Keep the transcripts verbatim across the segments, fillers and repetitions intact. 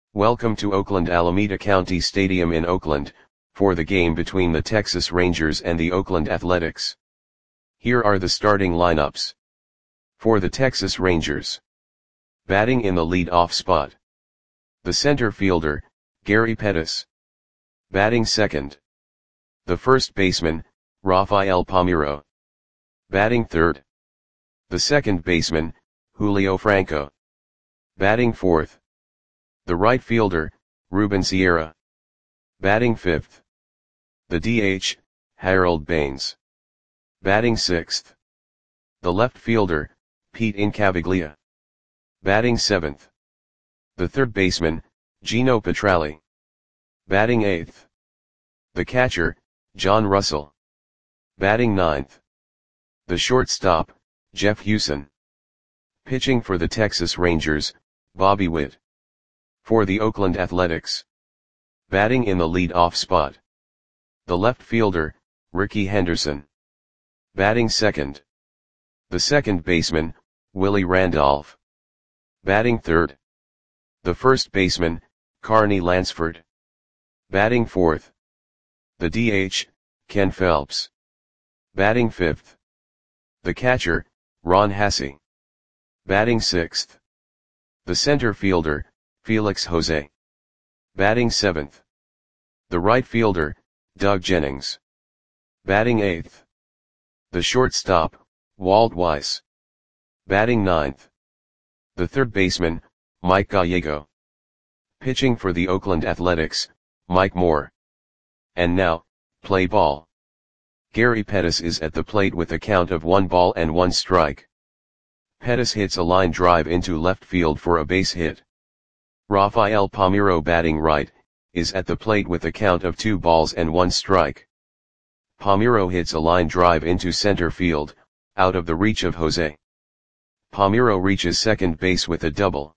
Welcome to Oakland Alameda County Stadium in Oakland, for the game between the Texas Rangers and the Oakland Athletics. Here are the starting lineups. For the Texas Rangers. Batting in the lead-off spot. The center fielder, Gary Pettis. Batting second. The first baseman, Rafael Palmeiro. Batting third. The second baseman, Julio Franco. Batting fourth. The right fielder, Ruben Sierra. Batting fifth. The D H, Harold Baines. Batting sixth. The left fielder, Pete Incaviglia. Batting seventh. The third baseman, Gino Petralli. Batting eighth. The catcher, John Russell. Batting ninth. The shortstop, Jeff Hewson. Pitching for the Texas Rangers, Bobby Witt. For the Oakland Athletics. Batting in the lead-off spot. The left fielder, Rickey Henderson. Batting second. The second baseman, Willie Randolph. Batting third. The first baseman, Carney Lansford. Batting fourth. The D H, Ken Phelps. Batting fifth. The catcher, Ron Hassey. Batting sixth. The center fielder, Felix Jose. Batting seventh. The right fielder, Doug Jennings. Batting eighth. The shortstop, Walt Weiss. Batting ninth. The third baseman, Mike Gallego. Pitching for the Oakland Athletics, Mike Moore. And now, play ball. Gary Pettis is at the plate with a count of one ball and one strike. Pettis hits a line drive into left field for a base hit. Rafael Palmeiro, batting right, is at the plate with a count of two balls and one strike. Palmeiro hits a line drive into center field, out of the reach of Jose. Palmeiro reaches second base with a double.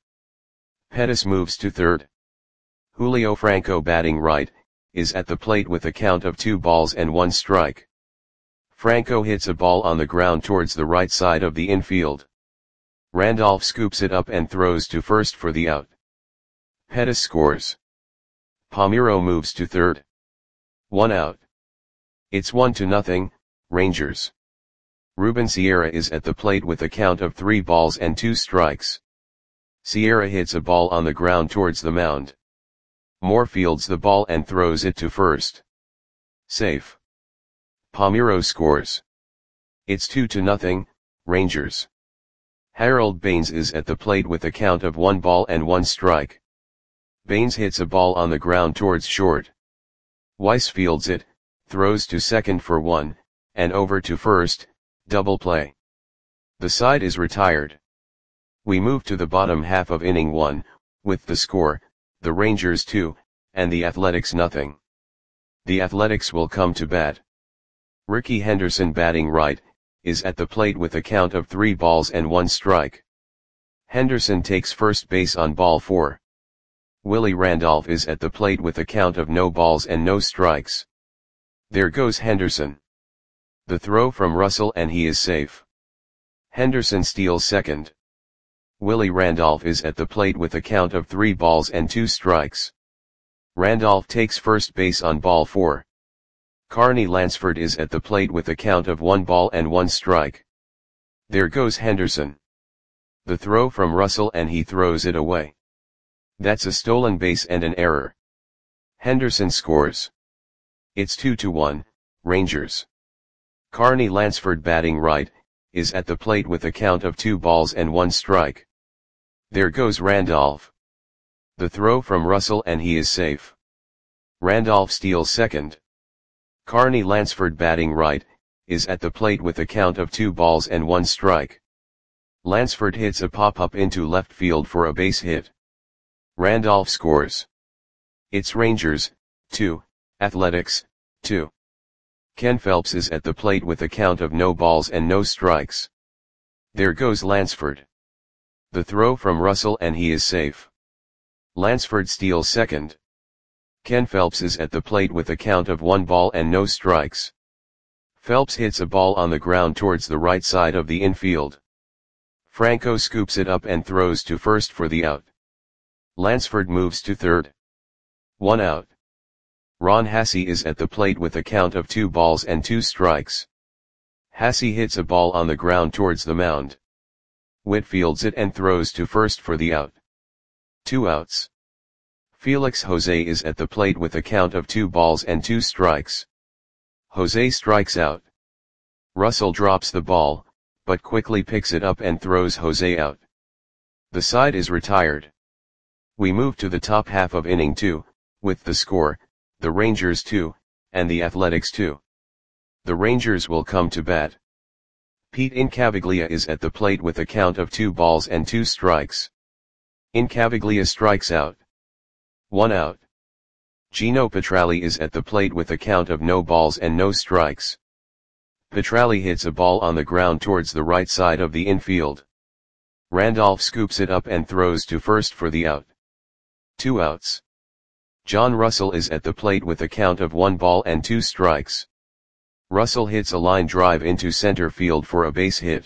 Pettis moves to third. Julio Franco, batting right, is at the plate with a count of two balls and one strike. Franco hits a ball on the ground towards the right side of the infield. Randolph scoops it up and throws to first for the out. Pettis scores. Palmeiro moves to third. One out. It's one to nothing, Rangers. Ruben Sierra is at the plate with a count of three balls and two strikes. Sierra hits a ball on the ground towards the mound. Moore fields the ball and throws it to first. Safe. Palmeiro scores. It's two to nothing, Rangers. Harold Baines is at the plate with a count of one ball and one strike. Baines hits a ball on the ground towards short. Weiss fields it, throws to second for one, and over to first, double play. The side is retired. We move to the bottom half of inning one, with the score, the Rangers two, and the Athletics nothing. The Athletics will come to bat. Rickey Henderson, batting right, is at the plate with a count of three balls and one strike. Henderson takes first base on ball four. Willie Randolph is at the plate with a count of no balls and no strikes. There goes Henderson. The throw from Russell and he is safe. Henderson steals second. Willie Randolph is at the plate with a count of three balls and two strikes. Randolph takes first base on ball four. Carney Lansford is at the plate with a count of one ball and one strike. There goes Henderson. The throw from Russell and he throws it away. That's a stolen base and an error. Henderson scores. It's two to one, Rangers. Carney Lansford, batting right, is at the plate with a count of two balls and one strike. There goes Randolph. The throw from Russell and he is safe. Randolph steals second. Carney Lansford, batting right, is at the plate with a count of two balls and one strike. Lansford hits a pop-up into left field for a base hit. Randolph scores. It's Rangers, two, Athletics, two. Ken Phelps is at the plate with a count of no balls and no strikes. There goes Lansford. The throw from Russell and he is safe. Lansford steals second. Ken Phelps is at the plate with a count of one ball and no strikes. Phelps hits a ball on the ground towards the right side of the infield. Franco scoops it up and throws to first for the out. Lansford moves to third. One out. Ron Hassey is at the plate with a count of two balls and two strikes. Hassey hits a ball on the ground towards the mound. Witt fields it and throws to first for the out. Two outs. Felix Jose is at the plate with a count of two balls and two strikes. Jose strikes out. Russell drops the ball, but quickly picks it up and throws Jose out. The side is retired. We move to the top half of inning two, with the score, the Rangers two, and the Athletics two. The Rangers will come to bat. Pete Incaviglia is at the plate with a count of two balls and two strikes. Incaviglia strikes out. One out. Gino Petralli is at the plate with a count of no balls and no strikes. Petralli hits a ball on the ground towards the right side of the infield. Randolph scoops it up and throws to first for the out. Two outs. John Russell is at the plate with a count of one ball and two strikes. Russell hits a line drive into center field for a base hit.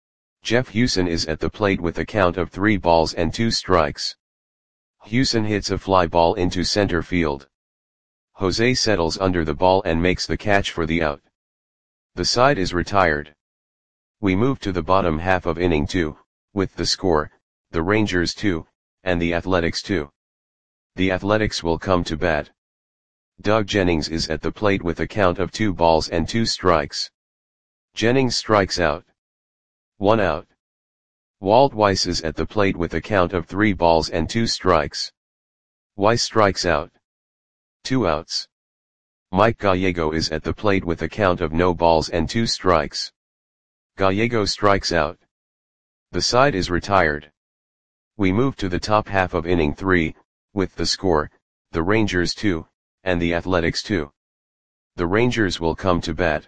Jeff Hewson is at the plate with a count of three balls and two strikes. Hewson hits a fly ball into center field. Jose settles under the ball and makes the catch for the out. The side is retired. We move to the bottom half of inning two, with the score, the Rangers two, and the Athletics two. The Athletics will come to bat. Doug Jennings is at the plate with a count of two balls and two strikes. Jennings strikes out. One out. Walt Weiss is at the plate with a count of three balls and two strikes. Weiss strikes out. Two outs. Mike Gallego is at the plate with a count of no balls and two strikes. Gallego strikes out. The side is retired. We move to the top half of inning three, with the score, the Rangers two, and the Athletics two. The Rangers will come to bat.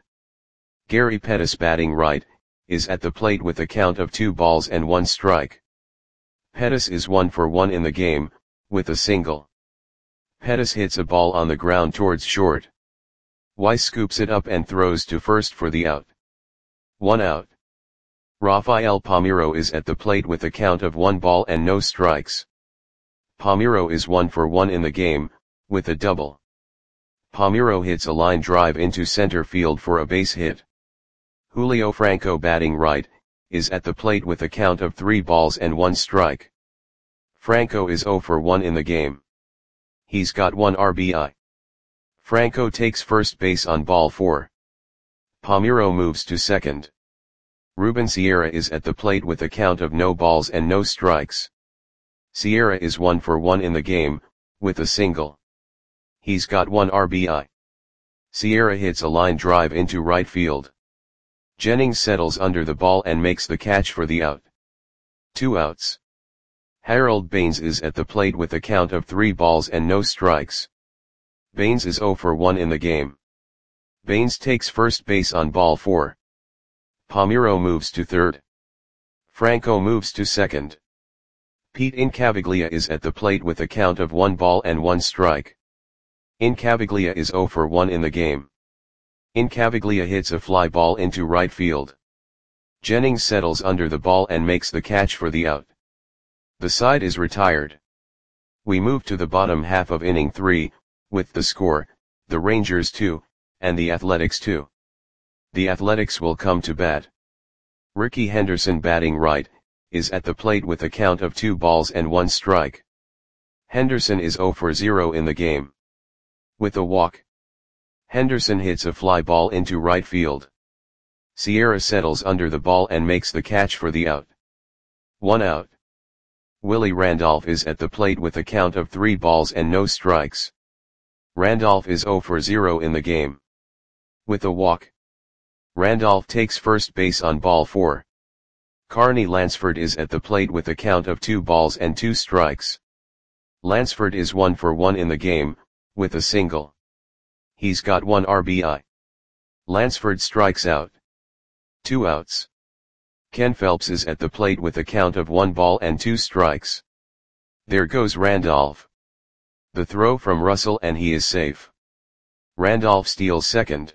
Gary Pettis, batting right, is at the plate with a count of two balls and one strike. Pettis is one for one in the game, with a single. Pettis hits a ball on the ground towards short. Weiss scoops it up and throws to first for the out. One out. Rafael Palmeiro is at the plate with a count of one ball and no strikes. Palmeiro is one for one in the game, with a double. Palmeiro hits a line drive into center field for a base hit. Julio Franco, batting right, is at the plate with a count of three balls and one strike. Franco is zero for one in the game. He's got one R B I. Franco takes first base on ball four. Palmeiro moves to second. Ruben Sierra is at the plate with a count of no balls and no strikes. Sierra is one for one in the game, with a single. He's got one R B I. Sierra hits a line drive into right field. Jennings settles under the ball and makes the catch for the out. Two outs. Harold Baines is at the plate with a count of three balls and no strikes. Baines is zero for one in the game. Baines takes first base on ball four. Palmeiro moves to third. Franco moves to second. Pete Incaviglia is at the plate with a count of one ball and one strike. Incaviglia is zero for one in the game. Incaviglia hits a fly ball into right field. Jennings settles under the ball and makes the catch for the out. The side is retired. We move to the bottom half of inning three, with the score, the Rangers two, and the Athletics two. The Athletics will come to bat. Ricky Henderson, batting right, is at the plate with a count of two balls and one strike. Henderson is zero for zero in the game. With a walk. Henderson hits a fly ball into right field. Sierra settles under the ball and makes the catch for the out. One out. Willie Randolph is at the plate with a count of three balls and no strikes. Randolph is zero for zero in the game. With a walk. Randolph takes first base on ball four. Carney Lansford is at the plate with a count of two balls and two strikes. Lansford is one for one in the game, with a single. He's got one R B I. Lansford strikes out. Two outs. Ken Phelps is at the plate with a count of one ball and two strikes. There goes Randolph. The throw from Russell and he is safe. Randolph steals second.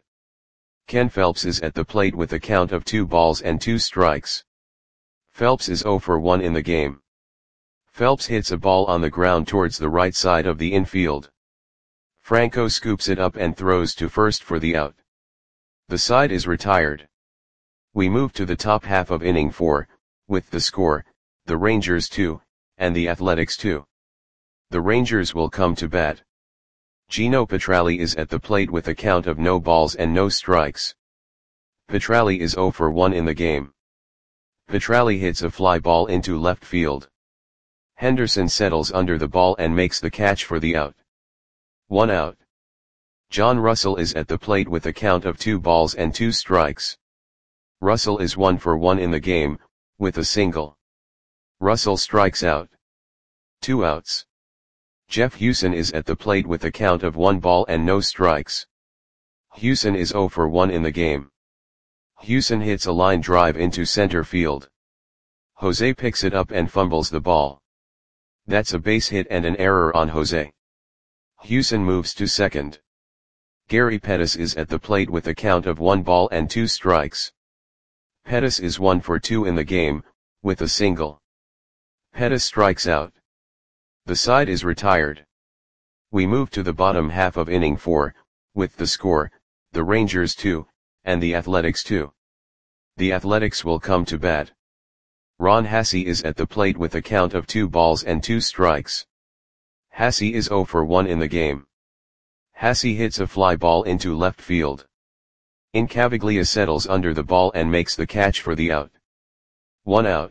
Ken Phelps is at the plate with a count of two balls and two strikes. Phelps is zero for one in the game. Phelps hits a ball on the ground towards the right side of the infield. Franco scoops it up and throws to first for the out. The side is retired. We move to the top half of inning four, with the score, the Rangers two, and the Athletics two. The Rangers will come to bat. Gino Petralli is at the plate with a count of no balls and no strikes. Petralli is zero for one in the game. Petralli hits a fly ball into left field. Henderson settles under the ball and makes the catch for the out. One out. John Russell is at the plate with a count of two balls and two strikes. Russell is one for one in the game, with a single. Russell strikes out. Two outs. Jeff Hewson is at the plate with a count of one ball and no strikes. Hewson is zero for one in the game. Hewson hits a line drive into center field. Jose picks it up and fumbles the ball. That's a base hit and an error on Jose. Hewson moves to second. Gary Pettis is at the plate with a count of one ball and two strikes. Pettis is one for two in the game, with a single. Pettis strikes out. The side is retired. We move to the bottom half of inning four, with the score, the Rangers two, and the Athletics two. The Athletics will come to bat. Ron Hassey is at the plate with a count of two balls and two strikes. Hassey is zero for one in the game. Hassey hits a fly ball into left field. Incaviglia settles under the ball and makes the catch for the out. One out.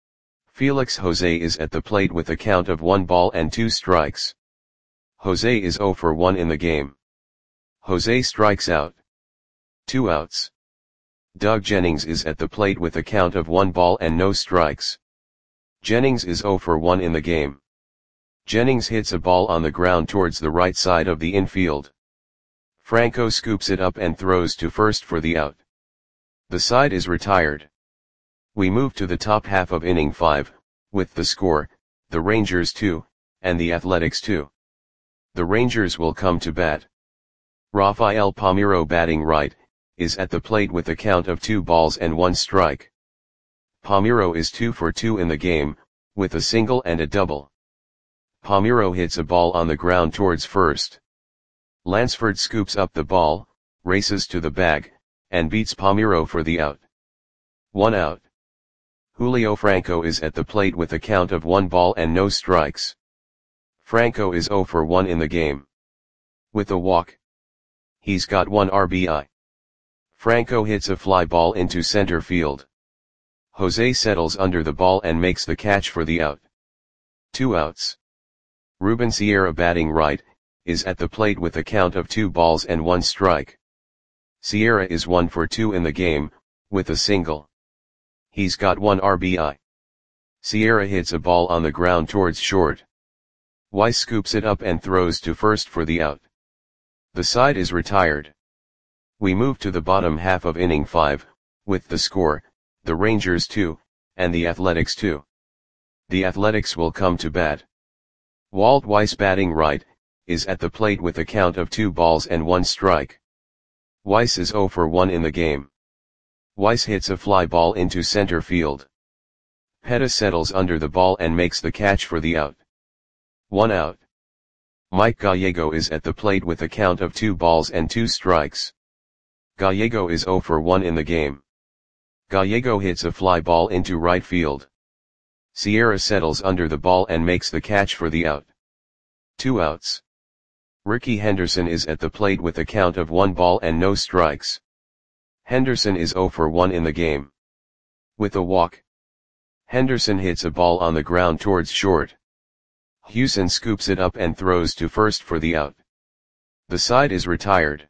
Felix Jose is at the plate with a count of one ball and two strikes. Jose is zero for one in the game. Jose strikes out. Two outs. Doug Jennings is at the plate with a count of one ball and no strikes. Jennings is zero for one in the game. Jennings hits a ball on the ground towards the right side of the infield. Franco scoops it up and throws to first for the out. The side is retired. We move to the top half of inning five, with the score, the Rangers two, and the Athletics two. The Rangers will come to bat. Rafael Palmeiro, batting right, is at the plate with a count of two balls and one strike. Palmeiro is two for two in the game, with a single and a double. Palmeiro hits a ball on the ground towards first. Lansford scoops up the ball, races to the bag, and beats Palmeiro for the out. One out. Julio Franco is at the plate with a count of one ball and no strikes. Franco is zero for one in the game. With a walk. He's got one R B I. Franco hits a fly ball into center field. Jose settles under the ball and makes the catch for the out. Two outs. Ruben Sierra, batting right, is at the plate with a count of two balls and one strike. Sierra is one for two in the game, with a single. He's got one R B I. Sierra hits a ball on the ground towards short. Weiss scoops it up and throws to first for the out. The side is retired. We move to the bottom half of inning five, with the score, the Rangers two, and the Athletics two. The Athletics will come to bat. Walt Weiss, batting right, is at the plate with a count of two balls and one strike. Weiss is zero for one in the game. Weiss hits a fly ball into center field. Pettis settles under the ball and makes the catch for the out. One out. Mike Gallego is at the plate with a count of two balls and two strikes. Gallego is zero for one in the game. Gallego hits a fly ball into right field. Sierra settles under the ball and makes the catch for the out. Two outs. Ricky Henderson is at the plate with a count of one ball and no strikes. Henderson is zero for one in the game. With a walk. Henderson hits a ball on the ground towards short. Hewson scoops it up and throws to first for the out. The side is retired.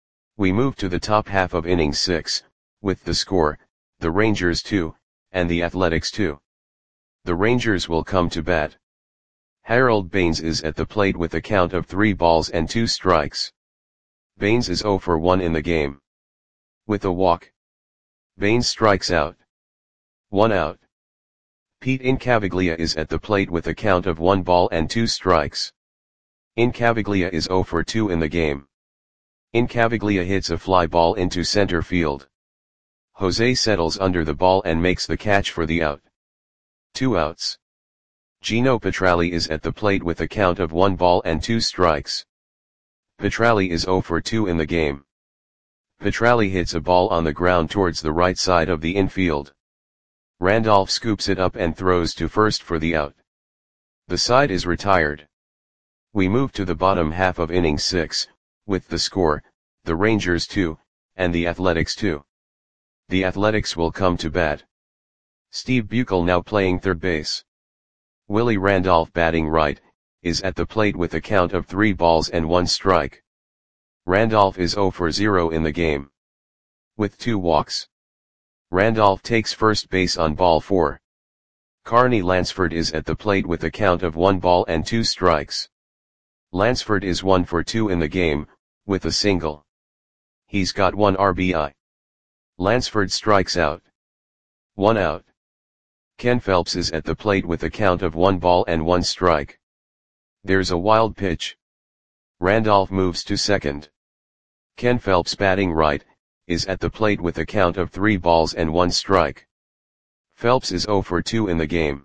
We move to the top half of inning six, with the score, the Rangers two, and the Athletics two. The Rangers will come to bat. Harold Baines is at the plate with a count of three balls and two strikes. Baines is zero for one in the game. With a walk. Baines strikes out. One out. Pete Incaviglia is at the plate with a count of one ball and two strikes. Incaviglia is zero for two in the game. Incaviglia hits a fly ball into center field. Jose settles under the ball and makes the catch for the out. Two outs. Gino Petralli is at the plate with a count of one ball and two strikes. Petralli is zero for two in the game. Petralli hits a ball on the ground towards the right side of the infield. Randolph scoops it up and throws to first for the out. The side is retired. We move to the bottom half of inning six, with the score, the Rangers two, and the Athletics two. The Athletics will come to bat. Steve Buechel now playing third base. Willie Randolph batting right, is at the plate with a count of three balls and one strike. Randolph is zero for zero in the game. With two walks. Randolph takes first base on ball four. Carney Lansford is at the plate with a count of one ball and two strikes. Lansford is one for two in the game, with a single. He's got one R B I. Lansford strikes out. One out. Ken Phelps is at the plate with a count of one ball and one strike. There's a wild pitch. Randolph moves to second. Ken Phelps batting right, is at the plate with a count of three balls and one strike. Phelps is zero for two in the game.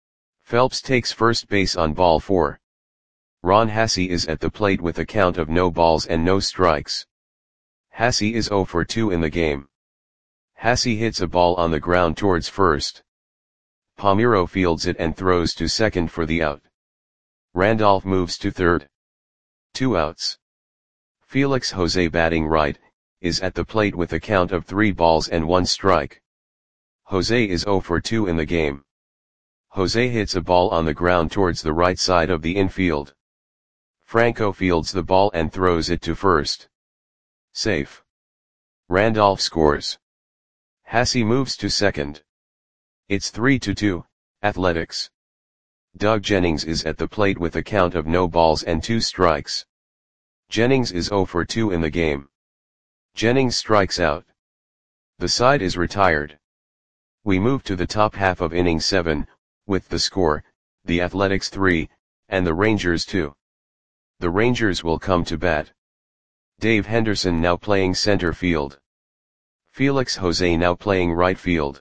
Phelps takes first base on ball four. Ron Hasse is at the plate with a count of no balls and no strikes. Hasse is zero for two in the game. Hasse hits a ball on the ground towards first. Palmeiro fields it and throws to second for the out. Randolph moves to third. Two outs. Felix Jose batting right, is at the plate with a count of three balls and one strike. Jose is zero for two in the game. Jose hits a ball on the ground towards the right side of the infield. Franco fields the ball and throws it to first. Safe. Randolph scores. Hasse moves to second. It's three to two, Athletics. Doug Jennings is at the plate with a count of no balls and two strikes. Jennings is zero for two in the game. Jennings strikes out. The side is retired. We move to the top half of inning seven, with the score, the Athletics three, and the Rangers two. The Rangers will come to bat. Dave Henderson now playing center field. Felix Jose now playing right field.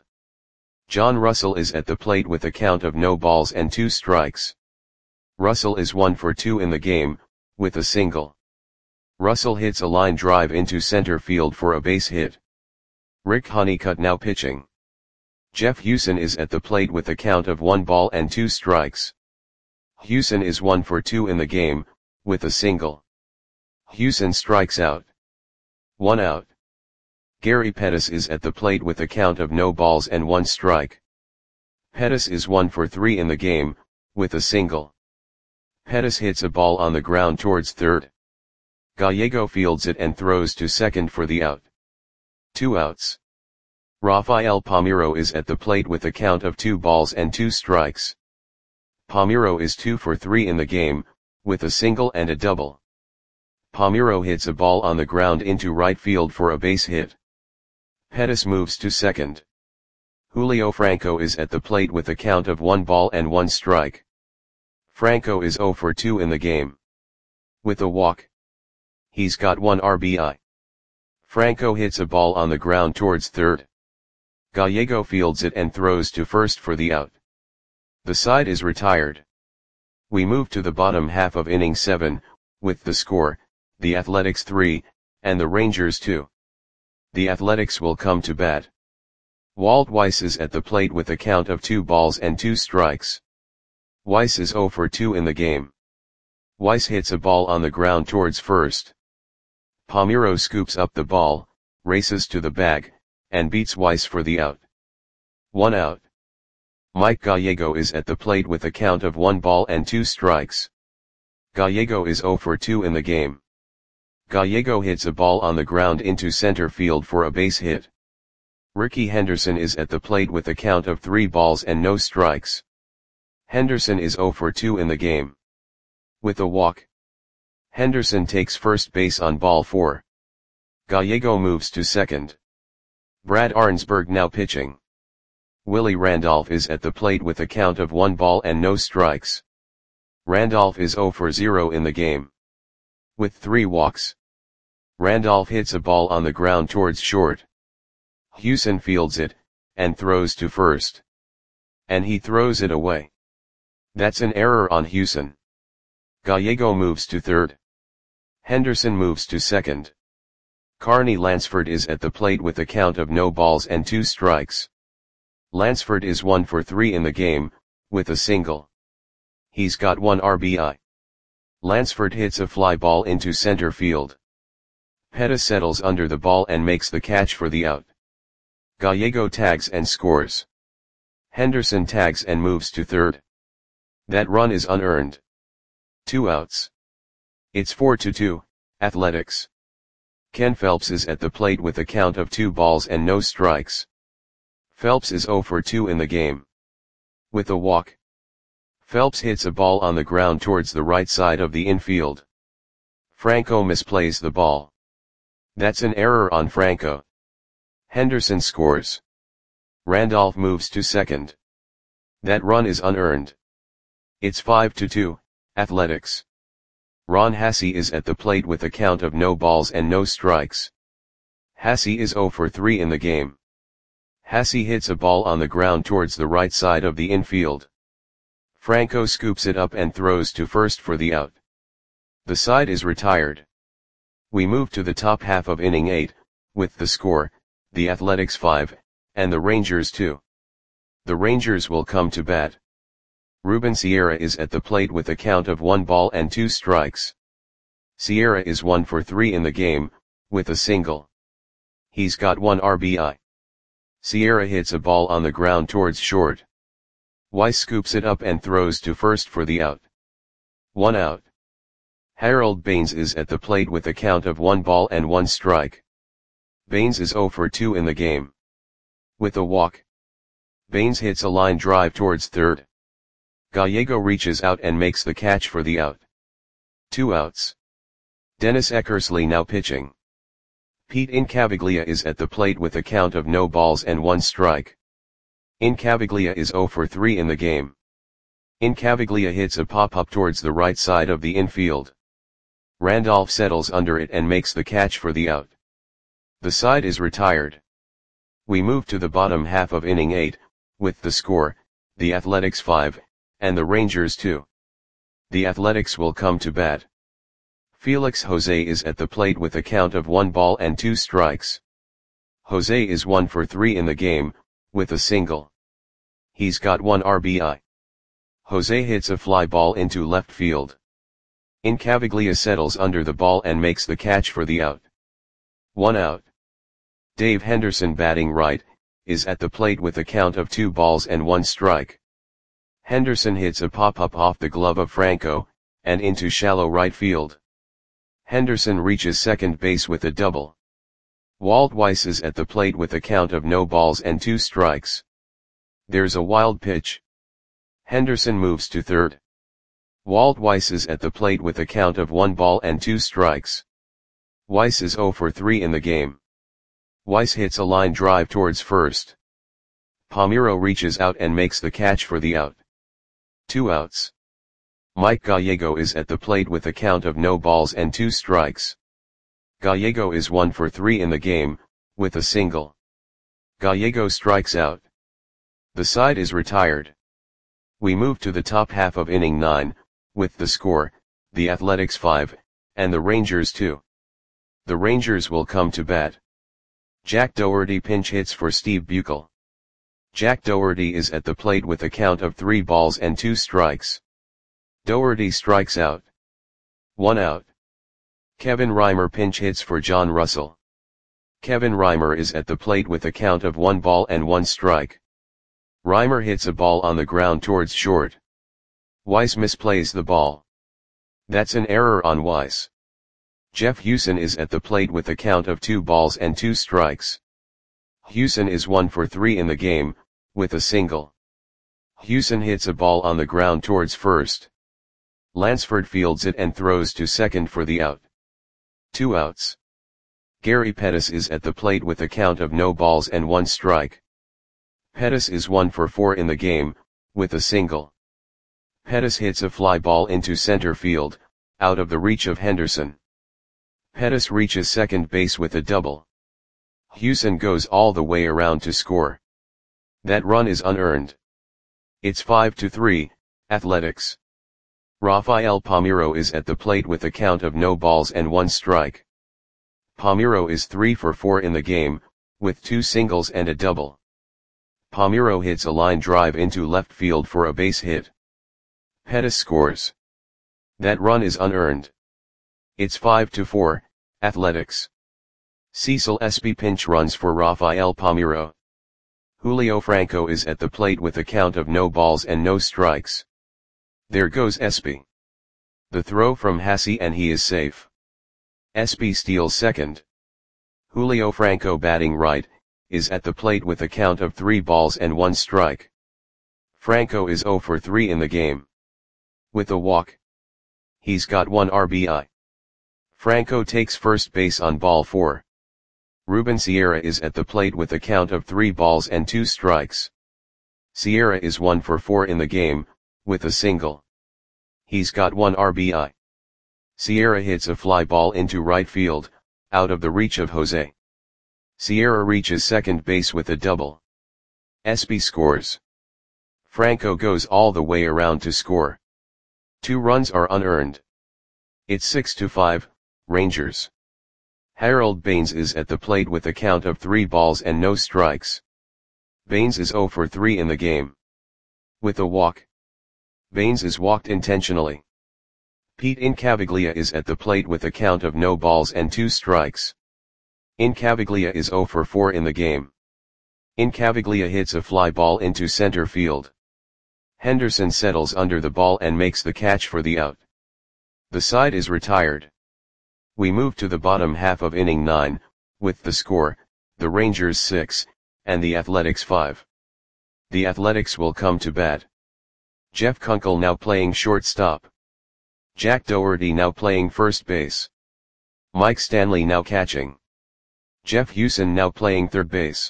John Russell is at the plate with a count of no balls and two strikes. Russell is one for two in the game, with a single. Russell hits a line drive into center field for a base hit. Rick Honeycutt now pitching. Jeff Hewson is at the plate with a count of one ball and two strikes. Hewson is one for two in the game, with a single. Hewson strikes out. One out. Gary Pettis is at the plate with a count of no balls and one strike. Pettis is one for three in the game, with a single. Pettis hits a ball on the ground towards third. Gallego fields it and throws to second for the out. Two outs. Rafael Palmeiro is at the plate with a count of two balls and two strikes. Palmeiro is two for three in the game, with a single and a double. Palmeiro hits a ball on the ground into right field for a base hit. Pettis moves to second. Julio Franco is at the plate with a count of one ball and one strike. Franco is zero for two in the game. With a walk. He's got one R B I. Franco hits a ball on the ground towards third. Gallego fields it and throws to first for the out. The side is retired. We move to the bottom half of inning seven, with the score, the Athletics three, and the Rangers two. The Athletics will come to bat. Walt Weiss is at the plate with a count of two balls and two strikes. Weiss is zero for two in the game. Weiss hits a ball on the ground towards first. Palmeiro scoops up the ball, races to the bag, and beats Weiss for the out. One out. Mike Gallego is at the plate with a count of one ball and two strikes. Gallego is zero for two in the game. Gallego hits a ball on the ground into center field for a base hit. Ricky Henderson is at the plate with a count of three balls and no strikes. Henderson is zero for two in the game. With a walk. Henderson takes first base on ball four. Gallego moves to second. Brad Arnsberg now pitching. Willie Randolph is at the plate with a count of one ball and no strikes. Randolph is zero for zero in the game. With three walks. Randolph hits a ball on the ground towards short. Hewson fields it, and throws to first. And he throws it away. That's an error on Hewson. Gallego moves to third. Henderson moves to second. Carney Lansford is at the plate with a count of no balls and two strikes. Lansford is one for three in the game, with a single. He's got one R B I. Lansford hits a fly ball into center field. Pettis settles under the ball and makes the catch for the out. Gallego tags and scores. Henderson tags and moves to third. That run is unearned. Two outs. It's four to two, Athletics. Ken Phelps is at the plate with a count of two balls and no strikes. Phelps is zero for two in the game. With a walk. Phelps hits a ball on the ground towards the right side of the infield. Franco misplays the ball. That's an error on Franco. Henderson scores. Randolph moves to second. That run is unearned. It's five to two, Athletics. Ron Hassey is at the plate with a count of no balls and no strikes. Hassey is zero for three in the game. Hassey hits a ball on the ground towards the right side of the infield. Franco scoops it up and throws to first for the out. The side is retired. We move to the top half of inning eight, with the score, the Athletics five, and the Rangers two. The Rangers will come to bat. Ruben Sierra is at the plate with a count of one ball and two strikes. Sierra is one for three in the game, with a single. He's got one R B I. Sierra hits a ball on the ground towards short. Weiss scoops it up and throws to first for the out. One out. Harold Baines is at the plate with a count of one ball and one strike. Baines is zero for two in the game. With a walk. Baines hits a line drive towards third. Gallego reaches out and makes the catch for the out. Two outs. Dennis Eckersley now pitching. Pete Incaviglia is at the plate with a count of no balls and one strike. Incaviglia is zero for three in the game. Incaviglia hits a pop-up towards the right side of the infield. Randolph settles under it and makes the catch for the out. The side is retired. We move to the bottom half of inning eight, with the score, the Athletics five, and the Rangers two. The Athletics will come to bat. Felix Jose is at the plate with a count of one ball and two strikes. Jose is one for three in the game, with a single. He's got one R B I. Jose hits a fly ball into left field. Incaviglia settles under the ball and makes the catch for the out. One out. Dave Henderson, batting right, is at the plate with a count of two balls and one strike. Henderson hits a pop-up off the glove of Franco, and into shallow right field. Henderson reaches second base with a double. Walt Weiss is at the plate with a count of no balls and two strikes. There's a wild pitch. Henderson moves to third. Walt Weiss is at the plate with a count of one ball and two strikes. Weiss is zero for three in the game. Weiss hits a line drive towards first. Palmeiro reaches out and makes the catch for the out. Two outs. Mike Gallego is at the plate with a count of no balls and two strikes. Gallego is one for three in the game, with a single. Gallego strikes out. The side is retired. We move to the top half of inning nine, with the score, the Athletics five, and the Rangers two. The Rangers will come to bat. Jack Dougherty pinch hits for Steve Buechel. Jack Dougherty is at the plate with a count of three balls and two strikes. Dougherty strikes out. One out. Kevin Reimer pinch hits for John Russell. Kevin Reimer is at the plate with a count of one ball and one strike. Reimer hits a ball on the ground towards short. Weiss misplays the ball. That's an error on Weiss. Jeff Hewson is at the plate with a count of two balls and two strikes. Hewson is one for three in the game, with a single. Hewson hits a ball on the ground towards first. Lansford fields it and throws to second for the out. Two outs. Gary Pettis is at the plate with a count of no balls and one strike. Pettis is one for four in the game, with a single. Pettis hits a fly ball into center field, out of the reach of Henderson. Pettis reaches second base with a double. Hewson goes all the way around to score. That run is unearned. It's five to three, Athletics. Rafael Palmeiro is at the plate with a count of no balls and one strike. Palmeiro is three for four in the game, with two singles and a double. Palmeiro hits a line drive into left field for a base hit. Pettis scores. That run is unearned. It's five to four, Athletics. Cecil Espy pinch runs for Rafael Palmeiro. Julio Franco is at the plate with a count of no balls and no strikes. There goes Espy. The throw from Hasse and he is safe. Espy steals second. Julio Franco batting right, is at the plate with a count of three balls and one strike. Franco is zero for three in the game. With a walk. He's got one R B I. Franco takes first base on ball four. Ruben Sierra is at the plate with a count of three balls and two strikes. Sierra is one for four in the game, with a single. He's got one R B I. Sierra hits a fly ball into right field, out of the reach of Jose. Sierra reaches second base with a double. Espy scores. Franco goes all the way around to score. Two runs are unearned. It's six to five, Rangers. Harold Baines is at the plate with a count of three balls and no strikes. Baines is zero for three in the game. With a walk. Baines is walked intentionally. Pete Incaviglia is at the plate with a count of no balls and two strikes. Incaviglia is zero for four in the game. Incaviglia hits a fly ball into center field. Henderson settles under the ball and makes the catch for the out. The side is retired. We move to the bottom half of inning nine, with the score, the Rangers six, and the Athletics five. The Athletics will come to bat. Jeff Kunkel now playing shortstop. Jack Doherty now playing first base. Mike Stanley now catching. Jeff Hewson now playing third base.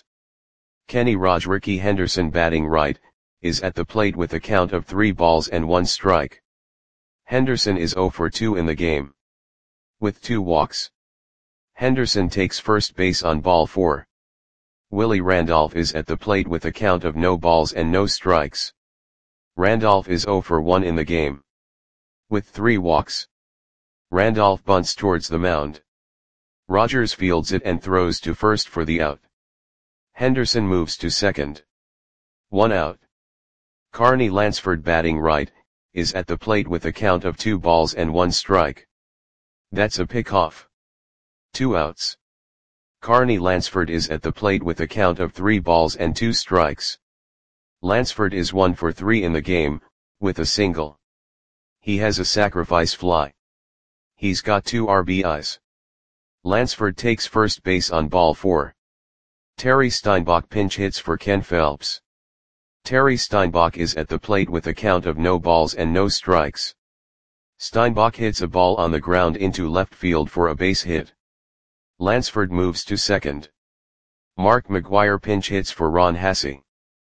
Kenny Raj Ricky Henderson batting right, is at the plate with a count of three balls and one strike. Henderson is zero for two in the game. With two walks. Henderson takes first base on ball four. Willie Randolph is at the plate with a count of no balls and no strikes. Randolph is zero for one in the game. With three walks. Randolph bunts towards the mound. Rogers fields it and throws to first for the out. Henderson moves to second. One out. Carney Lansford batting right, is at the plate with a count of two balls and one strike. That's a pickoff. Two outs. Carney Lansford is at the plate with a count of three balls and two strikes. Lansford is one for three in the game, with a single. He has a sacrifice fly. He's got two R B Is. Lansford takes first base on ball four. Terry Steinbach pinch hits for Ken Phelps. Terry Steinbach is at the plate with a count of no balls and no strikes. Steinbach hits a ball on the ground into left field for a base hit. Lansford moves to second. Mark McGuire pinch hits for Ron Hasse.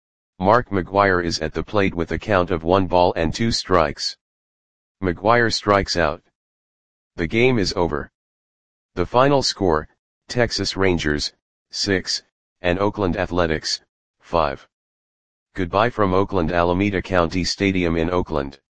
Mark McGuire is at the plate with a count of one ball and two strikes. McGuire strikes out. The game is over. The final score, Texas Rangers, six, and Oakland Athletics, five. Goodbye from Oakland Alameda County Stadium in Oakland.